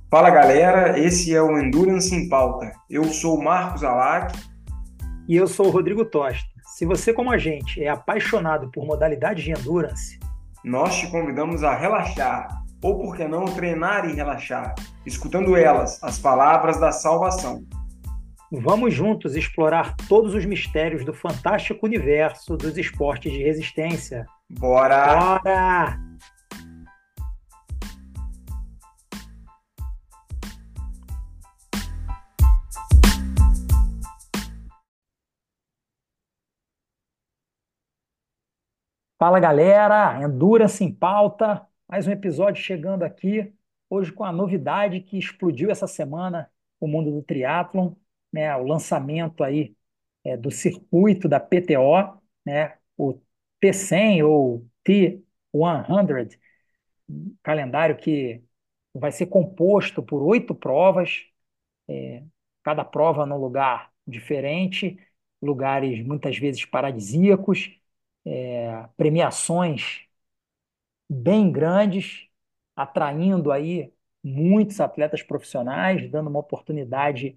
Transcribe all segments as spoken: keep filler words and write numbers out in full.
Fala galera, esse é o Endurance em Pauta. Eu sou o Marcos Alac. E eu sou o Rodrigo Tosta. Se você, como a gente, é apaixonado por modalidades de endurance, Nós te convidamos a relaxar, ou por que não treinar e relaxar, escutando elas, as palavras da salvação. vamos juntos explorar todos os mistérios do fantástico universo dos esportes de resistência. Bora! Bora! Fala galera, Endurance em Pauta, mais um episódio chegando aqui, hoje com a novidade que explodiu essa semana o mundo do triatlon, né, o lançamento aí é, do circuito da P T O, né, o T cem ou T cem, calendário que vai ser composto por oito provas, cada prova num lugar diferente, lugares muitas vezes paradisíacos, é, premiações bem grandes, atraindo aí muitos atletas profissionais, dando uma oportunidade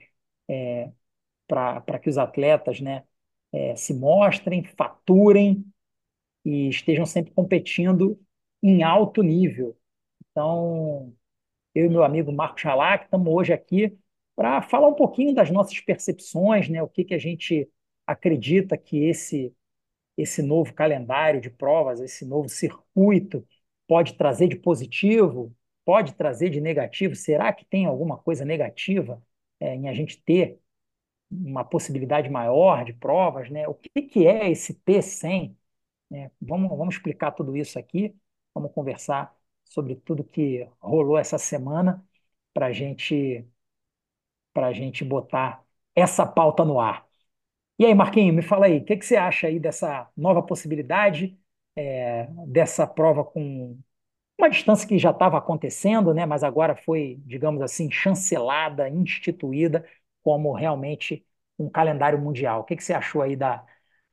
para para que os atletas, né, é, se mostrem, faturem e estejam sempre competindo em alto nível. Então, eu e meu amigo Marcos Chalac estamos hoje aqui para falar um pouquinho das nossas percepções, né? O que que a gente acredita que esse esse novo calendário de provas, esse novo circuito pode trazer de positivo, pode trazer de negativo. Será que tem alguma coisa negativa é, em a gente ter uma possibilidade maior de provas, né? O que que é esse T cem, né? Vamos, vamos explicar tudo isso aqui, vamos conversar sobre tudo que rolou essa semana para a gente, para gente botar essa pauta no ar. E aí, Marquinhos, me fala aí, o que que você acha aí dessa nova possibilidade, é, dessa prova com uma distância que já estava acontecendo, né, mas agora foi, digamos assim, chancelada, instituída como realmente um calendário mundial. O que que você achou aí da,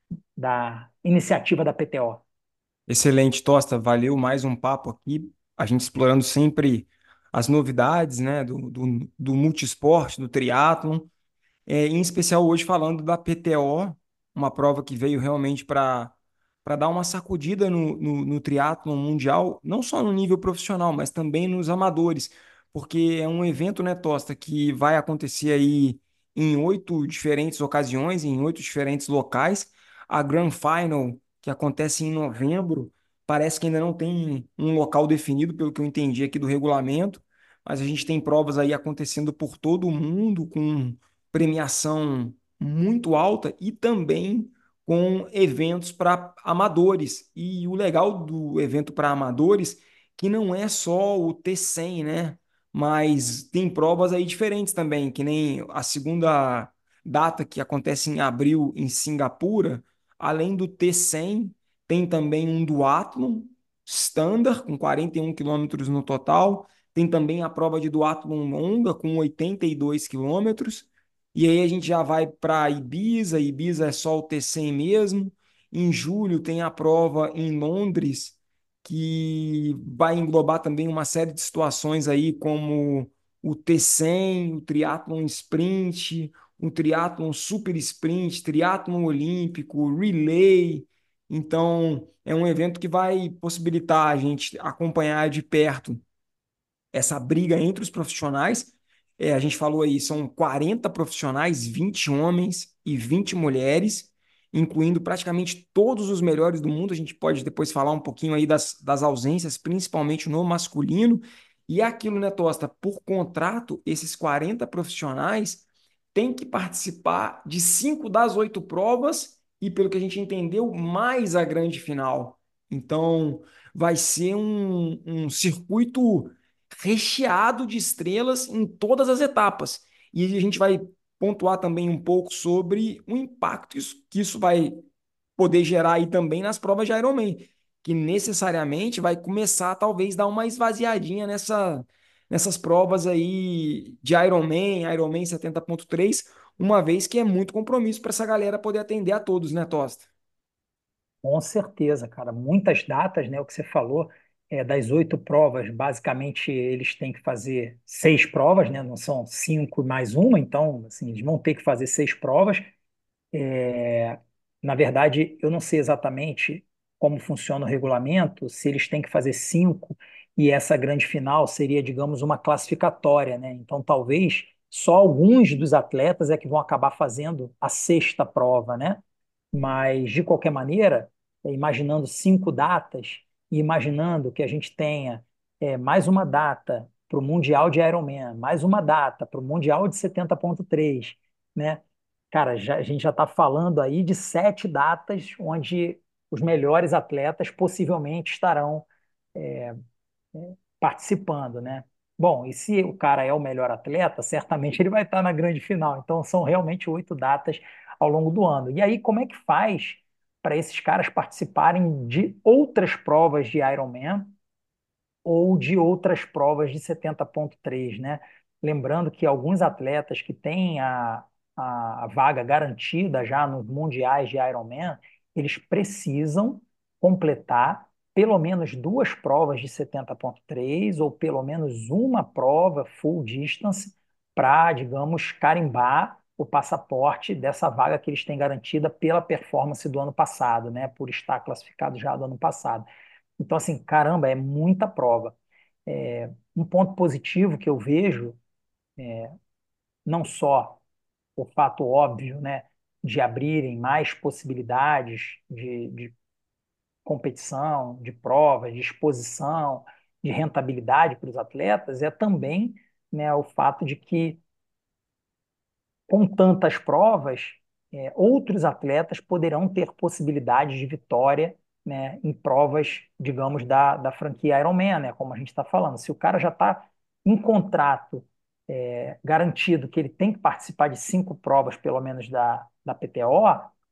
da iniciativa da P T O? Excelente, Tosta. Valeu mais um papo aqui. A gente explorando sempre as novidades, né, do, do, do multiesporte, do triatlon. É, em especial hoje falando da P T O, uma prova que veio realmente para para dar uma sacudida no, no, no triatlon mundial, não só no nível profissional, mas também nos amadores, porque é um evento, né, Tosta, que vai acontecer aí em oito diferentes ocasiões, em oito diferentes locais. A Grand Final, que acontece em novembro, parece que ainda não tem um local definido, pelo que eu entendi aqui do regulamento, mas a gente tem provas aí acontecendo por todo o mundo, com premiação muito alta e também com eventos para amadores. E o legal do evento para amadores que não é só o T cem, né? Mas tem provas aí diferentes também, que nem a segunda data que acontece em abril em Singapura, além do T cem, tem também um duatlon standard com quarenta e um quilômetros no total, tem também a prova de duatlon longa com oitenta e dois quilômetros. E aí a gente já vai para Ibiza, Ibiza é só o T cem mesmo. Em julho tem a prova em Londres, que vai englobar também uma série de situações aí, como o T cem, o triatlon sprint, o triatlon super sprint, triatlon olímpico, relay. Então, é um evento que vai possibilitar a gente acompanhar de perto essa briga entre os profissionais. É, a gente falou aí, são quarenta profissionais, vinte homens e vinte mulheres, incluindo praticamente todos os melhores do mundo. A gente pode depois falar um pouquinho aí das, das ausências, principalmente no masculino. E é aquilo, né, Tosta? Por contrato, esses quarenta profissionais têm que participar de cinco das oito provas e, pelo que a gente entendeu, mais a grande final. Então, vai ser um, um circuito recheado de estrelas em todas as etapas. E a gente vai pontuar também um pouco sobre o impacto que isso, que isso vai poder gerar aí também nas provas de Ironman, que necessariamente vai começar talvez dar uma esvaziadinha nessa, nessas provas aí de Ironman, Ironman setenta ponto três, uma vez que é muito compromisso para essa galera poder atender a todos, né, Tosta? Com certeza, cara. Muitas datas, né? O que você falou. É, das oito provas, basicamente eles têm que fazer seis provas, né? Não são cinco mais uma, então assim, eles vão ter que fazer seis provas. É, na verdade, eu não sei exatamente como funciona o regulamento, se eles têm que fazer cinco e essa grande final seria, digamos, uma classificatória, né? Então, talvez só alguns dos atletas é que vão acabar fazendo a sexta prova, né? Mas, de qualquer maneira, é, imaginando cinco datas e imaginando que a gente tenha é, mais uma data para o Mundial de Ironman, mais uma data para o Mundial de setenta ponto três, né? Cara, já- a gente já está falando aí de sete datas onde os melhores atletas possivelmente estarão participando, né? Bom, e se o cara é o melhor atleta, certamente ele vai estar na grande final. Então, são realmente oito datas ao longo do ano. E aí, como é que faz para esses caras participarem de outras provas de Ironman ou de outras provas de setenta ponto três, né? Lembrando que alguns atletas que têm a, a, a vaga garantida já nos mundiais de Ironman, eles precisam completar pelo menos duas provas de setenta ponto três ou pelo menos uma prova full distance para, digamos, carimbar o passaporte dessa vaga que eles têm garantida pela performance do ano passado, né? Por estar classificado já do ano passado. Então, assim, caramba, é muita prova. É, um ponto positivo que eu vejo, não só o fato óbvio, né, de abrirem mais possibilidades de, de competição, de prova, de exposição, de rentabilidade para os atletas, é também, né, o fato de que com tantas provas, é, outros atletas poderão ter possibilidades de vitória, né, em provas, digamos, da, da franquia Ironman, né, como a gente está falando. Se o cara já está em contrato, é, garantido que ele tem que participar de cinco provas, pelo menos, da, da P T O,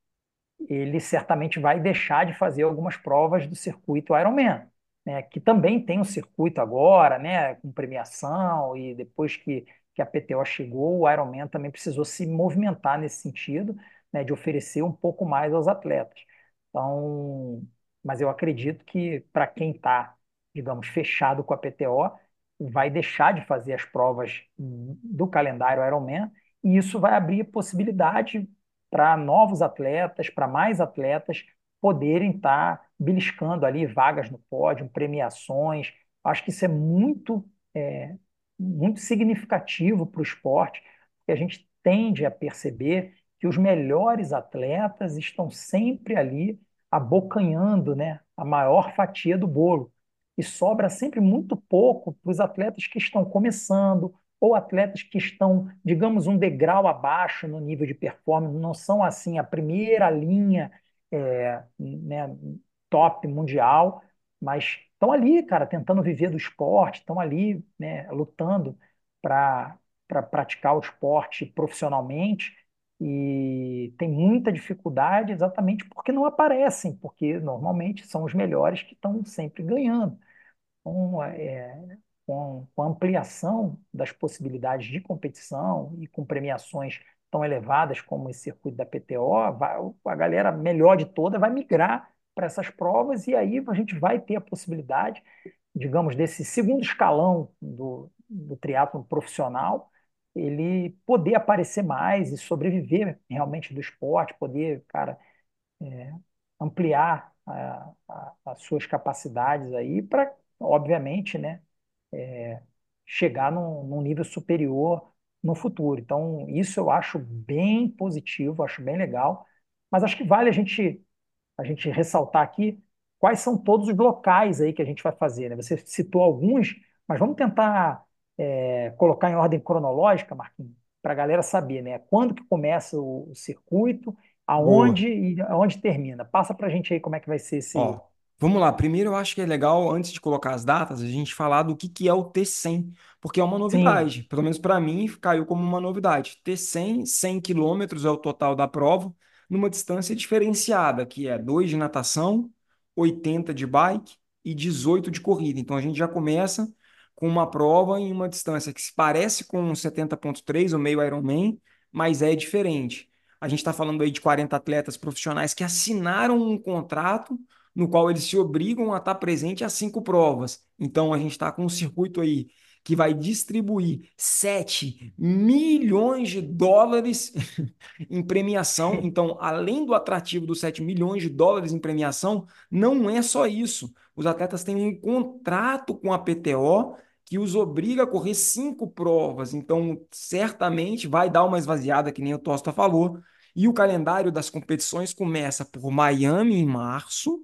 ele certamente vai deixar de fazer algumas provas do circuito Ironman, né, que também tem um circuito agora, né, com premiação, e depois que, que a P T O chegou, o Ironman também precisou se movimentar nesse sentido, né, de oferecer um pouco mais aos atletas. Então, mas eu acredito que para quem está, digamos, fechado com a P T O, vai deixar de fazer as provas do calendário Ironman, e isso vai abrir possibilidade para novos atletas, para mais atletas poderem estar beliscando ali vagas no pódio, premiações. Acho que isso é muito, é, muito significativo para o esporte, porque a gente tende a perceber que os melhores atletas estão sempre ali abocanhando, né, a maior fatia do bolo. E sobra sempre muito pouco para os atletas que estão começando, ou atletas que estão, digamos, um degrau abaixo no nível de performance, não são assim a primeira linha, é, né, top mundial, mas estão ali, cara, tentando viver do esporte, estão ali, né, lutando para para praticar o esporte profissionalmente e tem muita dificuldade exatamente porque não aparecem, porque normalmente são os melhores que estão sempre ganhando com, é, com, com a ampliação das possibilidades de competição e com premiações tão elevadas como esse circuito da P T O, vai, a galera melhor de toda vai migrar para essas provas e aí a gente vai ter a possibilidade, digamos, desse segundo escalão do, do triatlon profissional, ele poder aparecer mais e sobreviver realmente do esporte, poder, cara, ampliar a, a, as suas capacidades aí para, obviamente, né, chegar num, num nível superior no futuro. Então, isso eu acho bem positivo, acho bem legal, mas acho que vale a gente, a gente ressaltar aqui quais são todos os locais aí que a gente vai fazer, né? Você citou alguns, mas vamos tentar é, colocar em ordem cronológica, Marquinhos, para a galera saber, né? Quando que começa o, o circuito, Boa. aonde e aonde termina. Passa para a gente aí como é que vai ser esse. Ó, vamos lá. Primeiro, eu acho que é legal, antes de colocar as datas, a gente falar do que, que é o T cem, porque é uma Sim, novidade. Pelo menos para mim, caiu como uma novidade. T cem, cem quilômetros é o total da prova, numa distância diferenciada, que é dois de natação, oitenta de bike e dezoito de corrida. Então, a gente já começa com uma prova em uma distância que se parece com setenta ponto três, o meio Ironman, mas é diferente. A gente está falando aí de quarenta atletas profissionais que assinaram um contrato no qual eles se obrigam a estar presente às cinco provas. Então, a gente está com um circuito aí que vai distribuir sete milhões de dólares em premiação. Então, além do atrativo dos sete milhões de dólares em premiação, não é só isso. Os atletas têm um contrato com a P T O que os obriga a correr cinco provas. Então, certamente vai dar uma esvaziada, que nem o Tosta falou. E o calendário das competições começa por Miami em março,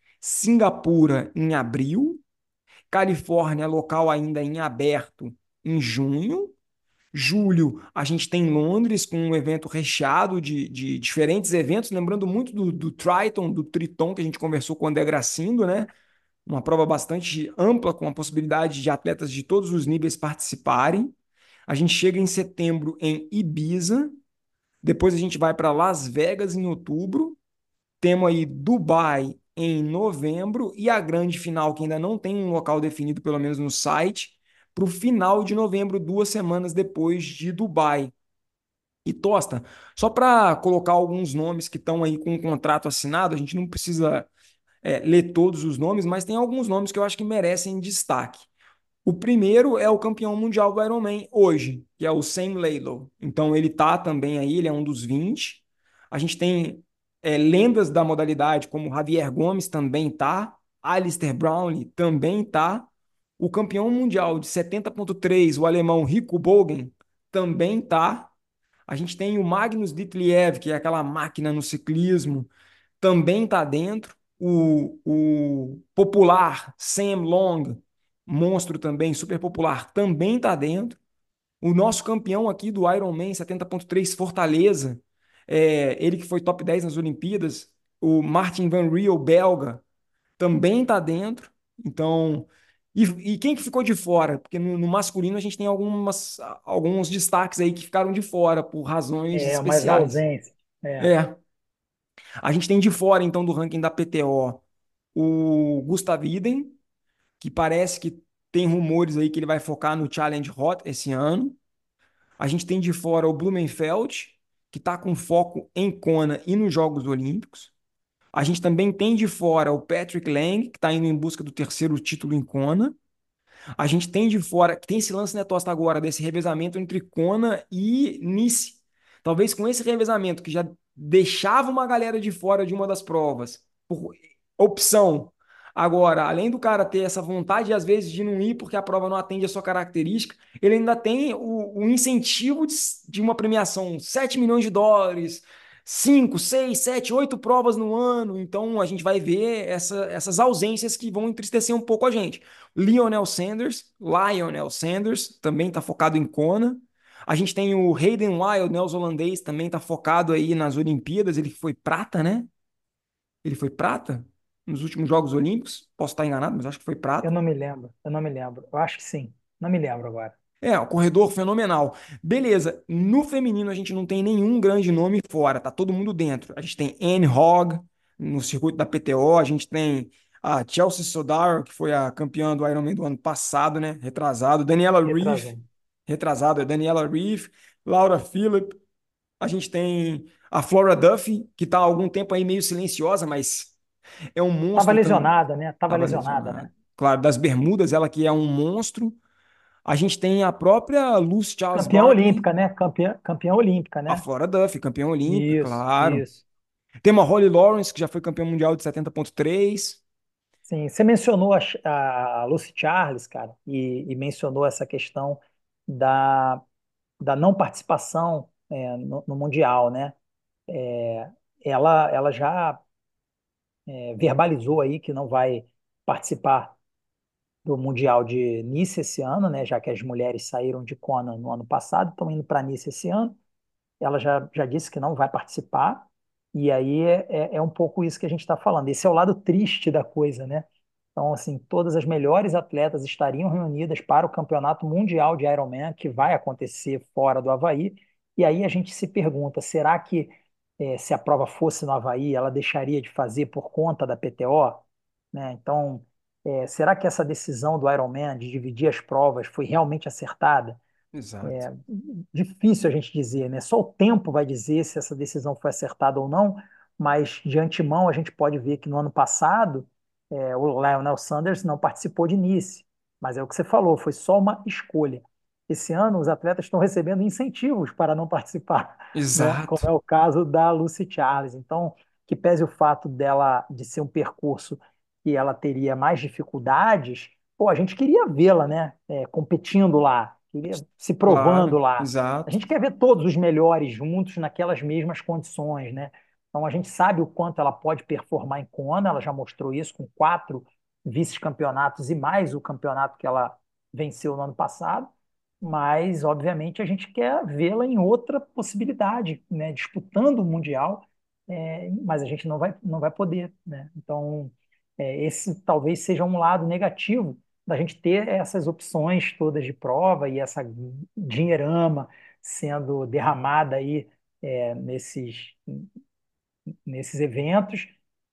Singapura em abril, Califórnia local ainda em aberto em junho. Julho, a gente tem Londres com um evento recheado de, de diferentes eventos, lembrando muito do, do Triton, do Triton, que a gente conversou com o André Gracindo, né? Uma prova bastante ampla, com a possibilidade de atletas de todos os níveis participarem. A gente chega em setembro em Ibiza, depois a gente vai para Las Vegas em outubro, temos aí Dubai em novembro e a grande final, que ainda não tem um local definido, pelo menos no site, para o final de novembro, duas semanas depois de Dubai. E Tosta, só para colocar alguns nomes que estão aí com um contrato assinado, a gente não precisa é, ler todos os nomes, mas tem alguns nomes que eu acho que merecem destaque. O primeiro é o campeão mundial do Ironman hoje, que é o Sam Laidlow. Então ele tá também aí, ele é um dos vinte. A gente tem é, lendas da modalidade, como Javier Gomes também tá, Alistair Brownlee também tá. O campeão mundial de setenta ponto três, o alemão Rico Bogen, também tá. A gente tem o Magnus Ditlev, que é aquela máquina no ciclismo, também está dentro. O, o popular Sam Long, monstro também, super popular, também está dentro. O nosso campeão aqui do Ironman setenta ponto três Fortaleza, é, ele que foi top dez nas Olimpíadas, o Martin Van Riel, belga, também está dentro. Então, e, e quem que ficou de fora? Porque no, no masculino a gente tem algumas, alguns destaques aí que ficaram de fora por razões É, mais especiais. ausência. É, É, a gente tem de fora, então, do ranking da P T O, o Gustav Iden, que parece que tem rumores aí que ele vai focar no Challenge Hot esse ano. A gente tem de fora o Blumenfeld, que está com foco em Kona e nos Jogos Olímpicos. A gente também tem de fora o Patrick Lang, que está indo em busca do terceiro título em Kona. A gente tem de fora, que tem esse lance, né, Tosta, agora, desse revezamento entre Kona e Nice. Talvez com esse revezamento, que já deixava uma galera de fora de uma das provas, por opção. Agora, além do cara ter essa vontade, às vezes, de não ir porque a prova não atende a sua característica, ele ainda tem o, o incentivo de, de uma premiação, sete milhões de dólares, cinco, seis, sete, oito provas no ano. Então, a gente vai ver essa, essas ausências que vão entristecer um pouco a gente. Lionel Sanders, Lionel Sanders, também está focado em Kona. A gente tem o Hayden Wild, neozelandês, também está focado aí nas Olimpíadas. Ele foi prata, né? Ele foi prata nos últimos Jogos Olímpicos. Posso estar enganado, mas acho que foi eu prata. não me lembro, eu não me lembro. Eu acho que sim, não me lembro agora. É, um corredor fenomenal. Beleza, no feminino a gente não tem nenhum grande nome fora, tá todo mundo dentro. A gente tem Anne Hogg no circuito da P T O, a gente tem a Chelsea Sodaro, que foi a campeã do Ironman do ano passado, né? Retrasado. Daniela Reef, Retrasando. retrasado, é Daniela Reef, Laura Phillip. A gente tem a Flora Duffy, que tá há algum tempo aí meio silenciosa, mas é um Tava monstro também. lesionada, né? Tava Tava lesionada, lesionado. né? Claro, das Bermudas, ela que é um monstro. A gente tem a própria Lucy Charles Campeã Barkley, olímpica, né? Campeã, campeã olímpica, a né? Flora Duff, campeã olímpica, Isso, claro. isso. Tem uma Holly Lawrence, que já foi campeã mundial de setenta ponto três. Sim, você mencionou a, Ch- a Lucy Charles, cara, e, e mencionou essa questão da, da não participação é, no, no Mundial, né? É, ela, ela já é, verbalizou aí que não vai participar do Mundial de Nice esse ano, né? Já que as mulheres saíram de Kona no ano passado, estão indo para Nice esse ano. Ela já, já disse que não vai participar, e aí é, é, é um pouco isso que a gente está falando. Esse é o lado triste da coisa, né? Então, assim, todas as melhores atletas estariam reunidas para o Campeonato Mundial de Ironman, que vai acontecer fora do Havaí, e aí a gente se pergunta, será que eh, se a prova fosse no Havaí, ela deixaria de fazer por conta da P T O? Né? Então, eh, será que essa decisão do Ironman de dividir as provas foi realmente acertada? Exato. Difícil a gente dizer, né? Só o tempo vai dizer se essa decisão foi acertada ou não, mas de antemão a gente pode ver que no ano passado é, o Lionel Sanders não participou de Nice, mas é o que você falou, foi só uma escolha. Esse ano os atletas estão recebendo incentivos para não participar, né? Como Exato. é o caso da Lucy Charles. Então, que pese o fato dela de ser um percurso que ela teria mais dificuldades, pô, a gente queria vê-la, né? É, competindo lá, queria se provando Claro, lá. A exato. gente quer ver todos os melhores juntos naquelas mesmas condições, né? Então a gente sabe o quanto ela pode performar em Kona, ela já mostrou isso com quatro vice-campeonatos e mais o campeonato que ela venceu no ano passado, mas obviamente a gente quer vê-la em outra possibilidade, né? Disputando o Mundial, é, mas a gente não vai, não vai poder, né? Então é, esse talvez seja um lado negativo da gente ter essas opções todas de prova e essa dinheirama sendo derramada aí é, nesses, nesses eventos,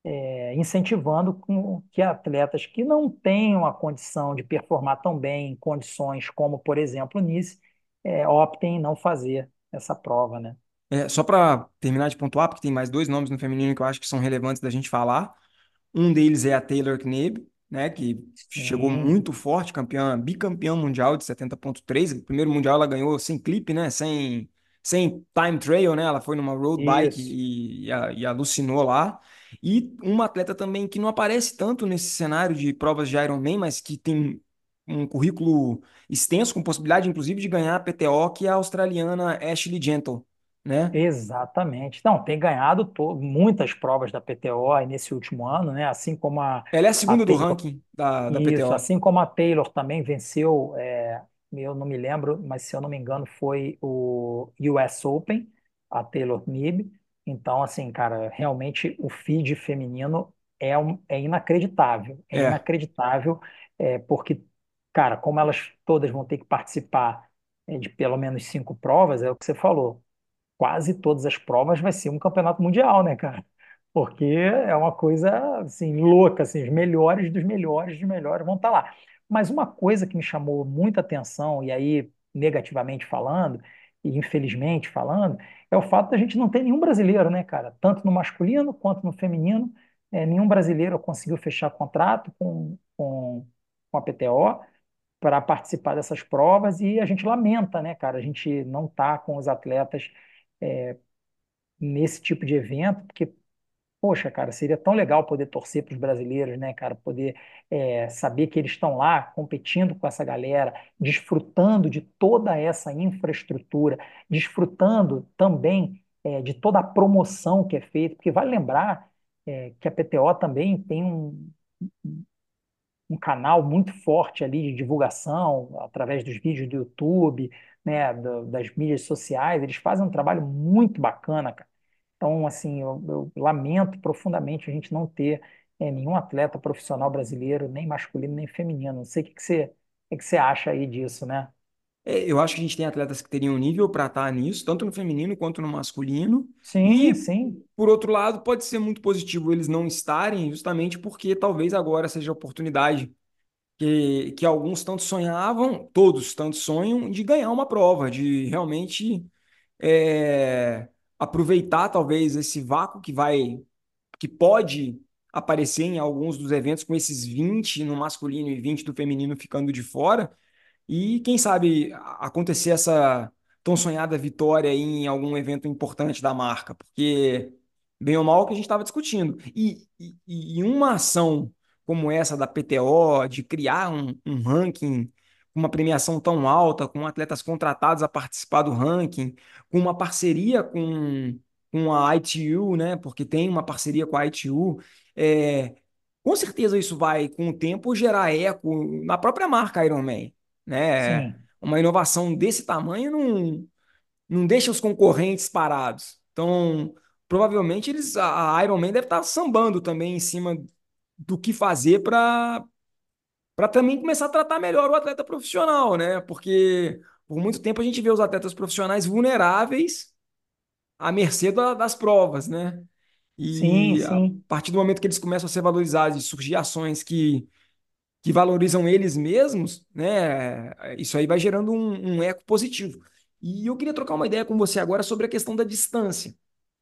é, incentivando com que atletas que não tenham a condição de performar tão bem em condições como, por exemplo, o Nice, é, optem em não fazer essa prova, né? É, só para terminar de pontuar, porque tem mais dois nomes no feminino que eu acho que são relevantes da gente falar. Um deles é a Taylor Knibb, né, que chegou Sim, muito forte, campeã, bicampeã mundial de setenta ponto três. O primeiro mundial ela ganhou sem clipe, né, sem, sem time trial, né, ela foi numa road bike isso. e, e, a- e alucinou lá. E uma atleta também que não aparece tanto nesse cenário de provas de Ironman, mas que tem um currículo extenso, com possibilidade, inclusive, de ganhar a P T O, que é a australiana Ashley Gentle, né? Exatamente. Não, tem ganhado to- muitas provas da P T O aí nesse último ano, né? Assim como a, Ela é a a segunda do Taylor. ranking da, da Isso, P T O. assim como a Taylor também venceu, é, eu não me lembro, mas se eu não me engano foi o U S Open, a Taylor Knibb. Então, assim, cara, realmente o feed feminino é, um, é inacreditável. É É. inacreditável, é, porque, cara, como elas todas vão ter que participar é, de pelo menos cinco provas, é o que você falou, quase todas as provas vai ser um campeonato mundial, né, cara? Porque é uma coisa assim louca, assim, os melhores dos melhores dos melhores vão estar lá. Mas uma coisa que me chamou muita atenção, e aí negativamente falando, e infelizmente falando, é o fato da gente não ter nenhum brasileiro, né, cara? Tanto no masculino quanto no feminino, é, nenhum brasileiro conseguiu fechar contrato com, com, com a P T O para participar dessas provas, e a gente lamenta, né, cara? A gente não tá com os atletas é, nesse tipo de evento, porque, poxa, cara, seria tão legal poder torcer para os brasileiros, né, cara? Poder é, saber que eles estão lá competindo com essa galera, desfrutando de toda essa infraestrutura, desfrutando também é, de toda a promoção que é feita, porque vale lembrar é, que a P T O também tem um, um canal muito forte ali de divulgação através dos vídeos do YouTube, né, do- das mídias sociais. Eles fazem um trabalho muito bacana, cara. Então, assim, eu, eu lamento profundamente a gente não ter eh, nenhum atleta profissional brasileiro, nem masculino, nem feminino. Não sei o que que você, o que que você acha aí disso, né? É, eu acho que a gente tem atletas que teriam nível para estar nisso, tanto no feminino quanto no masculino. Sim, E, sim, por outro lado, pode ser muito positivo eles não estarem, justamente porque talvez agora seja a oportunidade que, que alguns tanto sonhavam, todos tanto sonham, de ganhar uma prova, de realmente é, aproveitar talvez esse vácuo que vai, que pode aparecer em alguns dos eventos com esses vinte no masculino e vinte do feminino ficando de fora. E quem sabe a- acontecer essa tão sonhada vitória aí em algum evento importante da marca, porque bem ou mal é o que a gente estava discutindo. E, e, e uma ação como essa da P T O, de criar um, um ranking com uma premiação tão alta, com atletas contratados a participar do ranking, com uma parceria com, com a I T U, né? Porque tem uma parceria com a I T U, é, com certeza isso vai, com o tempo, gerar eco na própria marca Ironman, né? sim, Uma inovação desse tamanho não, não deixa os concorrentes parados. Então, provavelmente eles, a a Iron Man deve estar sambando também em cima do que fazer para para também começar a tratar melhor o atleta profissional, né? Porque por muito tempo a gente vê os atletas profissionais vulneráveis à mercê da- das provas, né? sim, E a sim. partir do momento que eles começam a ser valorizados e surgir ações que que valorizam eles mesmos, né? Isso aí vai gerando um, um eco positivo. E eu queria trocar uma ideia com você agora sobre a questão da distância.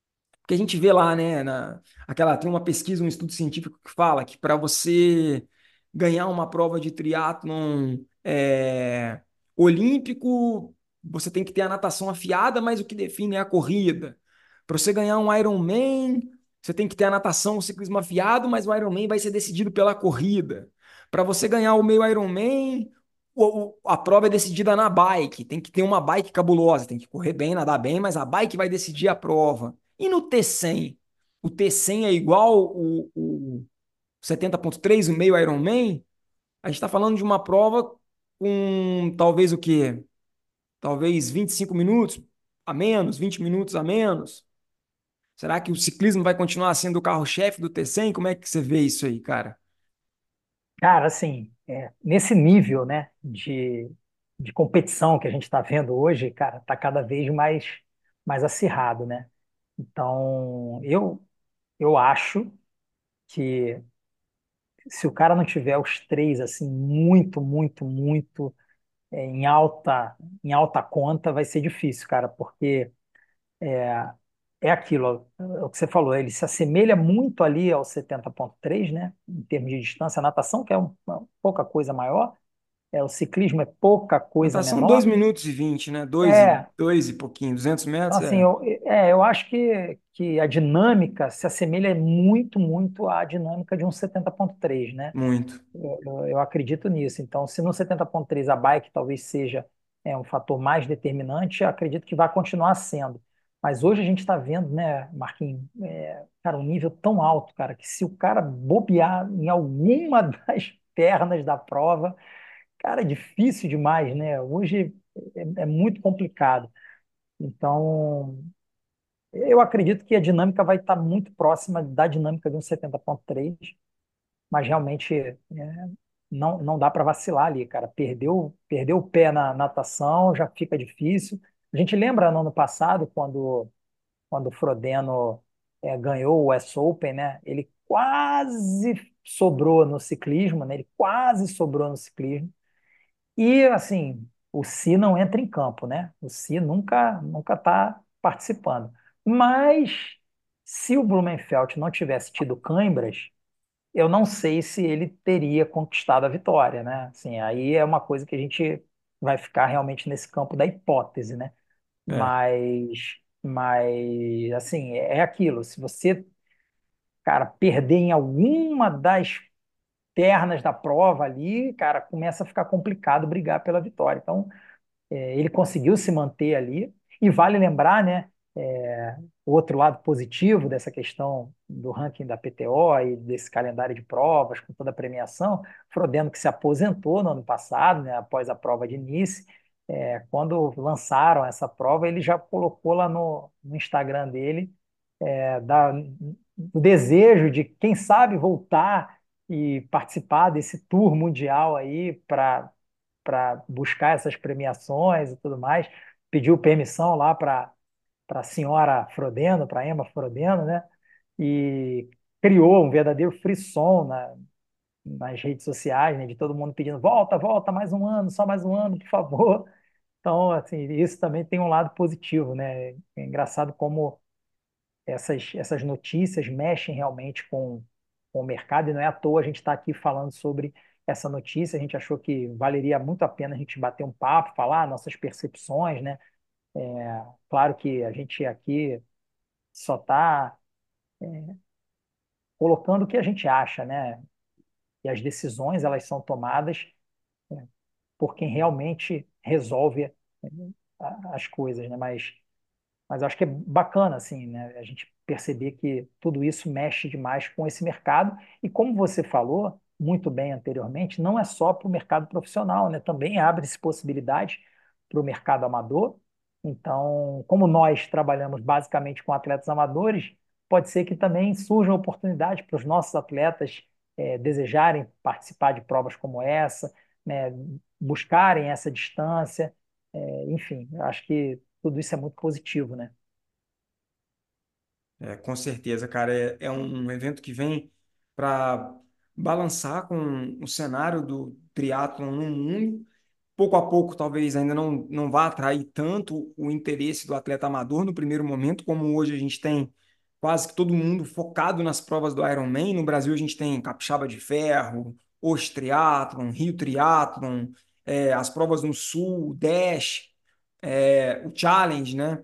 Porque a gente vê lá, né, na, aquela, tem uma pesquisa, um estudo científico que fala que para você ganhar uma prova de triatlon é, olímpico, você tem que ter a natação afiada, mas o que define é a corrida. Para você ganhar um Ironman, você tem que ter a natação, o ciclismo afiado, mas o Ironman vai ser decidido pela corrida. Para você ganhar o meio Ironman, o- o- a prova é decidida na bike. Tem que ter uma bike cabulosa, tem que correr bem, nadar bem, mas a bike vai decidir a prova. E no T cem? O T cem é igual o, o setenta ponto três, o meio Ironman? A gente está falando de uma prova com talvez o quê? Talvez vinte e cinco minutos a menos, vinte minutos a menos. Será que o ciclismo vai continuar sendo o carro-chefe do T cem? Como é que você vê isso aí, cara? Cara, assim, é, nesse nível, né, de, de competição que a gente está vendo hoje, cara, tá cada vez mais, mais acirrado, né? Então, eu, eu acho que se o cara não tiver os três, assim, muito, muito, muito é, em alta, em alta conta, vai ser difícil, cara, porque é aquilo, ó, é o que você falou, ele se assemelha muito ali ao setenta ponto três, né, em termos de distância, a natação, que é um- uma pouca coisa maior, é, o ciclismo é pouca coisa Natação dois menor. minutos e vinte, né? Dois e, É, dois e pouquinho, duzentos então, metros, assim, é eu, é, eu acho que, que a dinâmica se assemelha muito, muito à dinâmica de um setenta ponto três, né? muito. Eu, eu- eu acredito nisso. Então, se no setenta ponto três a bike talvez seja é, um fator mais determinante, eu acredito que vai continuar sendo. Mas hoje a gente está vendo, né, Marquinhos, é, cara, um nível tão alto, cara, que se o cara bobear em alguma das pernas da prova, cara, é difícil demais, né? Hoje é, é muito complicado. Então, eu acredito que a dinâmica vai estar muito próxima da dinâmica de um setenta ponto três, mas realmente é, não, não dá para vacilar ali, cara. Perdeu, perdeu o pé na natação, já fica difícil. A gente lembra no ano passado, quando, quando o Frodeno é, ganhou o U S Open, né? Ele quase sobrou no ciclismo, né? Ele quase sobrou no ciclismo. E, assim, o Si não entra em campo, né? O Si nunca nunca está participando. Mas, se o Blumenfeld não tivesse tido câimbras, eu não sei se ele teria conquistado a vitória, né? Assim, aí é uma coisa que a gente vai ficar realmente nesse campo da hipótese, né? É. Mas, mas assim, é aquilo. Se você, cara, perder em alguma das pernas da prova ali, cara, começa a ficar complicado brigar pela vitória. Então, é, ele conseguiu se manter ali. E vale lembrar, né, é, o outro lado positivo dessa questão do ranking da P T O e desse calendário de provas, com toda a premiação, Frodeno que se aposentou no ano passado, né, após a prova de Nice, é, quando lançaram essa prova, ele já colocou lá no, no Instagram dele é, da, o desejo de, quem sabe, voltar e participar desse tour mundial aí para para buscar essas premiações e tudo mais. Pediu permissão lá para para a senhora Frodeno, para a Emma Frodeno, né? E criou um verdadeiro frisson na, nas redes sociais, né? De todo mundo pedindo volta, volta, mais um ano, só mais um ano, por favor. Então, assim, isso também tem um lado positivo, né? É engraçado como essas, essas notícias mexem realmente com, com o mercado, e não é à toa a gente estar aqui falando sobre essa notícia. A gente achou que valeria muito a pena a gente bater um papo, falar nossas percepções, né? É, claro que a gente aqui só está colocando o que a gente acha, né? E as decisões elas são tomadas por quem realmente resolve é, a- as coisas, né? Mas Mas eu acho que é bacana, assim, né, a gente perceber que tudo isso mexe demais com esse mercado. E como você falou muito bem anteriormente, não é só para o mercado profissional, né? Também abre-se possibilidade para o mercado amador. Então, como nós trabalhamos basicamente com atletas amadores, pode ser que também surjam oportunidades para os nossos atletas eh, desejarem participar de provas como essa, né? Buscarem essa distância. Eh, enfim, eu acho que tudo isso é muito positivo, né? É, com certeza, cara. É, é um evento que vem para balançar com o cenário do triatlon no mundo. Pouco a pouco, talvez ainda não, não vá atrair tanto o interesse do atleta amador no primeiro momento, como hoje a gente tem quase que todo mundo focado nas provas do Ironman. No Brasil a gente tem Capixaba de Ferro, Osh Triathlon, Rio Triathlon, é, as provas no Sul, o Dash, é, o Challenge, né?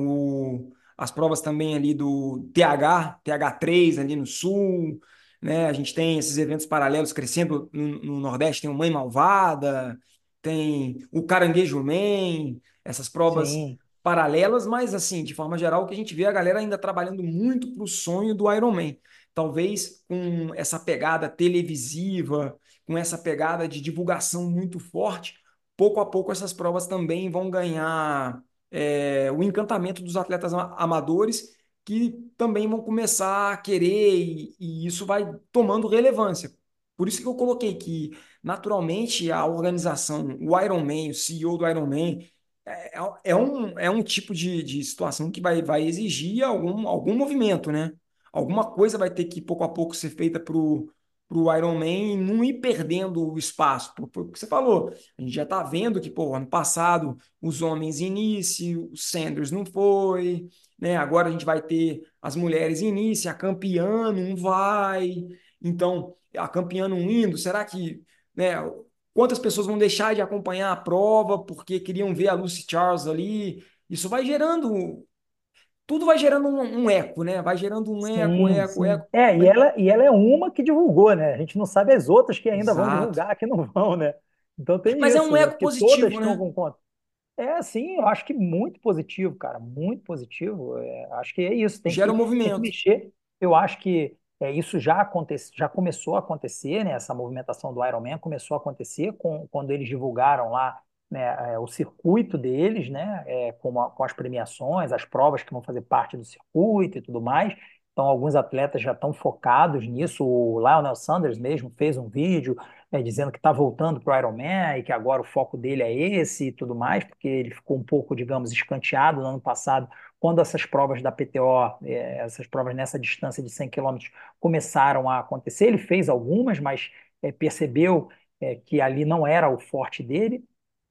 O, as provas também ali do T H, T H três ali no Sul, né? A gente tem esses eventos paralelos crescendo no, no Nordeste, tem o Mãe Malvada, tem o Caranguejo Man, essas provas Sim, paralelas, mas assim, de forma geral, o que a gente vê é a galera ainda trabalhando muito para o sonho do Iron Man. Talvez com essa pegada televisiva, com essa pegada de divulgação muito forte, pouco a pouco essas provas também vão ganhar é, o encantamento dos atletas ama- amadores, que também vão começar a querer, e, e isso vai tomando relevância. Por isso que eu coloquei que, naturalmente, a organização, o Ironman, o C E O do Ironman, é, é um, é um tipo de, de situação que vai, vai exigir algum, algum movimento, né? Alguma coisa vai ter que, pouco a pouco, ser feita para o Ironman não ir perdendo o espaço. Por, por, o que você falou, a gente já está vendo que, pô, ano passado, os homens início, o Sanders não foi, né? Agora a gente vai ter as mulheres início, a campeã não vai. Então, a campeã não indo, será que, né? Quantas pessoas vão deixar de acompanhar a prova porque queriam ver a Lucy Charles ali? Isso vai gerando, tudo vai gerando um, um eco, né? Vai gerando um eco, sim, eco, sim. eco. É, e Mas- ela, e ela é uma que divulgou, né? A gente não sabe as outras que ainda vão Exato. divulgar, que não vão, né? Então tem Mas é um isso, é eco porque todas positivo, estão né? com conta. É, sim, eu acho que muito positivo, cara, muito positivo. É, acho que é isso, tem Gera que, um tem que movimento. mexer. Eu acho que é, isso já acontece, já começou a acontecer, né? Essa movimentação do Ironman começou a acontecer com, quando eles divulgaram lá, né, é, o circuito deles, né? É, com, a- com as premiações, as provas que vão fazer parte do circuito e tudo mais. Então, alguns atletas já estão focados nisso. O Lionel Sanders mesmo fez um vídeo é, dizendo que está voltando para o Ironman e que agora o foco dele é esse e tudo mais, porque ele ficou um pouco, digamos, escanteado no ano passado, quando essas provas da P T O, é, essas provas nessa distância de cem quilômetros começaram a acontecer. Ele fez algumas, mas é, percebeu é, que ali não era o forte dele.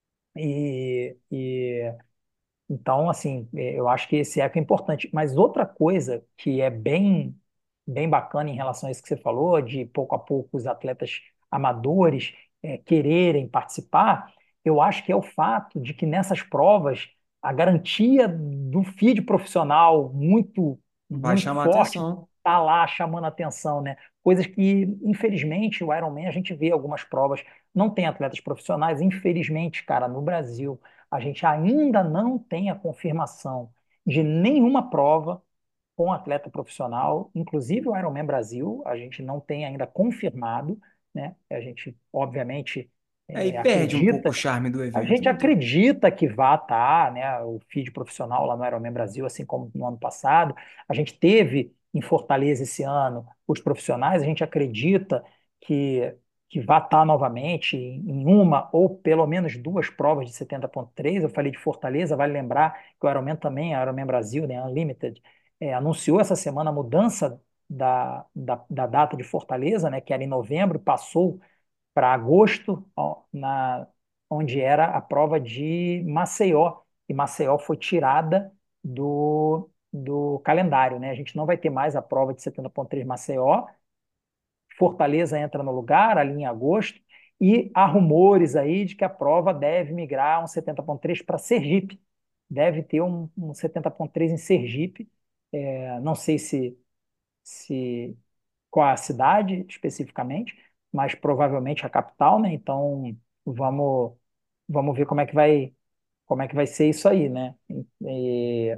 E, e então, assim, eh, eu acho que esse eco é importante. Mas outra coisa que é bem, bem bacana em relação a isso que você falou, de pouco a pouco os atletas amadores eh, quererem participar, eu acho que é o fato de que nessas provas a garantia do feed profissional muito, Vai muito chamar forte atenção. está lá chamando atenção, né? Coisas que, infelizmente, o Ironman, a gente vê algumas provas, não tem atletas profissionais, infelizmente, cara, no Brasil a gente ainda não tem a confirmação de nenhuma prova com atleta profissional, inclusive o Ironman Brasil, a gente não tem ainda confirmado, né? A gente, obviamente, Aí é, perde um pouco o acredita, charme do a evento, gente não tem. acredita que vá estar, né, o feed profissional lá no Ironman Brasil, assim como no ano passado. A gente teve em Fortaleza esse ano os profissionais, a gente acredita que, que vá estar novamente em uma ou pelo menos duas provas de setenta ponto três. Eu falei de Fortaleza, vale lembrar que o Ironman também, a Ironman Brasil, né, Unlimited, é, anunciou essa semana a mudança da, da, da data de Fortaleza, né, que era em novembro, passou para agosto, ó, na, onde era a prova de Maceió. E Maceió foi tirada do, do calendário, né? A gente não vai ter mais a prova de setenta ponto três Maceió. Fortaleza entra no lugar, ali em agosto. E há rumores aí de que a prova deve migrar um setenta ponto três para Sergipe. Deve ter um, um setenta ponto três em Sergipe. É, não sei se, se qual a cidade especificamente, mas provavelmente a capital, né? Então vamos vamos ver como é que vai como é que vai ser isso aí, né? E,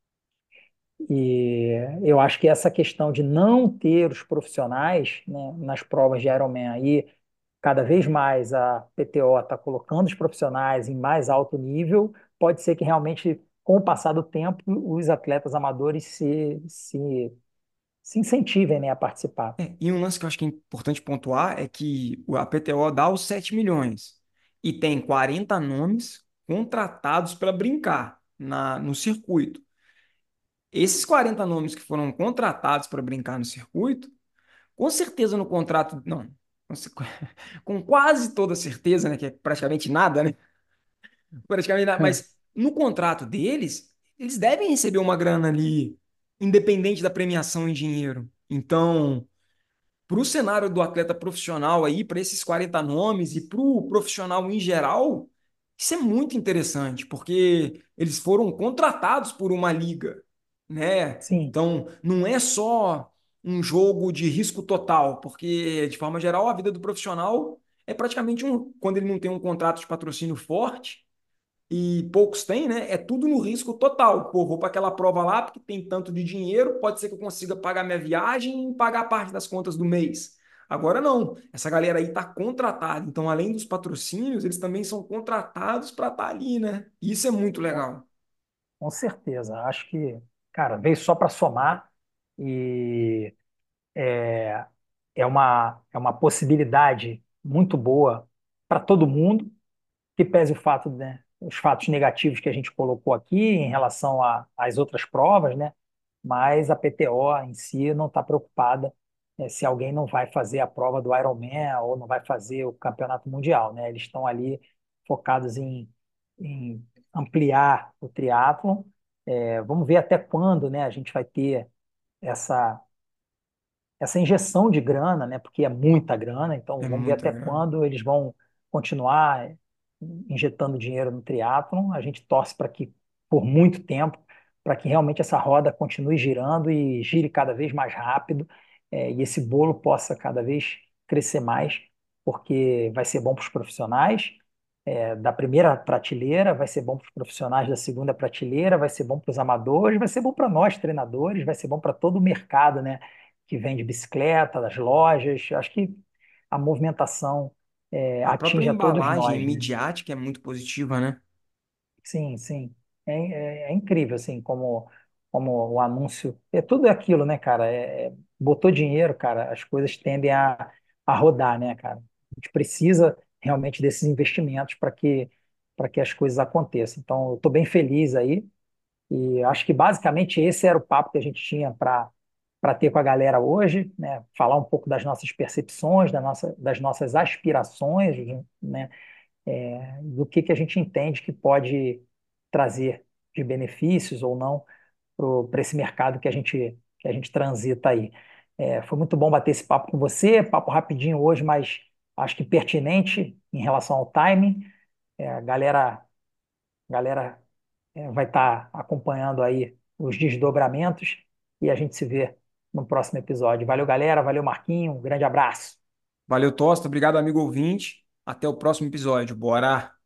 e eu acho que essa questão de não ter os profissionais, né, nas provas de Ironman aí, cada vez mais a P T O está colocando os profissionais em mais alto nível, pode ser que realmente, com o passar do tempo, os atletas amadores se, se, se incentivem, né, a participar. É, e um lance que eu acho que é importante pontuar é que o- a P T O dá os sete milhões e tem quarenta nomes contratados para brincar na, no circuito. Esses quarenta nomes que foram contratados para brincar no circuito, com certeza no contrato, não, com cer- com quase toda certeza, né, que é praticamente nada, né? Praticamente nada, mas no contrato deles, eles devem receber uma grana ali independente da premiação em dinheiro. Então, para o cenário do atleta profissional aí, para esses quarenta nomes e para o profissional em geral, isso é muito interessante, porque eles foram contratados por uma liga, né? Sim, Então, não é só um jogo de risco total, porque, de forma geral, a vida do profissional é praticamente um, quando ele não tem um contrato de patrocínio forte, e poucos têm, né? É tudo no risco total. Pô, vou para aquela prova lá porque tem tanto de dinheiro, pode ser que eu consiga pagar minha viagem e pagar parte das contas do mês. Agora não, essa galera aí está contratada. Então, além dos patrocínios, eles também são contratados para estar ali, né? Isso é muito com, legal. com certeza. Acho que, cara, veio só para somar e é, é uma, é uma possibilidade muito boa para todo mundo, que pese o fato, né, os fatos negativos que a gente colocou aqui em relação a- às outras provas, né? Mas a P T O em si não está preocupada, né, se alguém não vai fazer a prova do Ironman ou não vai fazer o campeonato mundial, né? Eles estão ali focados em, em ampliar o triatlon. É, vamos ver até quando, né, a gente vai ter essa essa injeção de grana, né? Porque é muita grana, então É vamos ver muita até grana. quando eles vão continuar injetando dinheiro no triatlon. A gente torce para que por muito tempo, para que realmente essa roda continue girando e gire cada vez mais rápido, é, e esse bolo possa cada vez crescer mais, porque vai ser bom para os profissionais. É, da primeira prateleira, vai ser bom para os profissionais da segunda prateleira, vai ser bom para os amadores, vai ser bom para nós, treinadores, vai ser bom para todo o mercado, né? Que vende bicicleta, das lojas. Acho que a movimentação é, A própria atinge a todos embalagem nós, né? midiática é muito positiva, né? Sim, sim. É, é, é incrível, assim, como, como o anúncio. É tudo aquilo, né, cara? É, é- botou dinheiro, cara, as coisas tendem a, a rodar, né, cara? A gente precisa realmente desses investimentos para que, para que as coisas aconteçam. Então, eu estou bem feliz aí. E acho que basicamente esse era o papo que a gente tinha para para ter com a galera hoje, né? Falar um pouco das nossas percepções, da nossa, das nossas aspirações, né? É, do que, que a gente entende que pode trazer de benefícios ou não para esse mercado que a gente, que a gente transita aí. É, foi muito bom bater esse papo com você, papo rapidinho hoje, mas acho que pertinente em relação ao timing. É, a galera, galera é, vai estar acompanhando aí os desdobramentos e a gente se vê no próximo episódio. Valeu, galera. Valeu, Marquinho. Um grande abraço. Valeu, Tosta. Obrigado, amigo ouvinte. Até o próximo episódio. Bora!